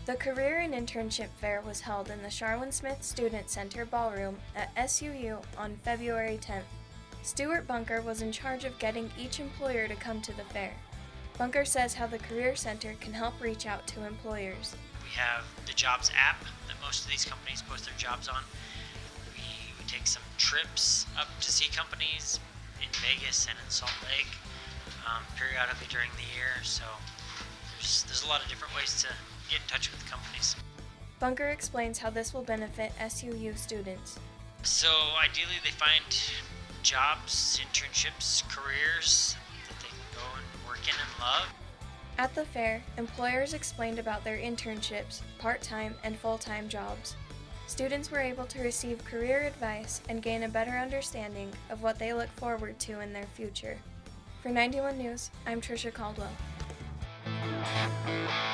The Career and Internship Fair was held in the Sharwin Smith Student Center Ballroom at SUU on February 10th. Stuart Bunker was in charge of getting each employer to come to the fair. Bunker says how the Career Center can help reach out to employers. We have the Jobs app that most of these companies post their jobs on. We take some trips up to see companies in Vegas and in Salt Lake periodically during the year, so there's a lot of different ways to get in touch with companies. Bunker explains how this will benefit SUU students. So ideally they find jobs, internships, careers that they can go and work in and love. At the fair, employers explained about their internships, part-time and full-time jobs. Students were able to receive career advice and gain a better understanding of what they look forward to in their future. For 91 News, I'm Trisha Caldwell.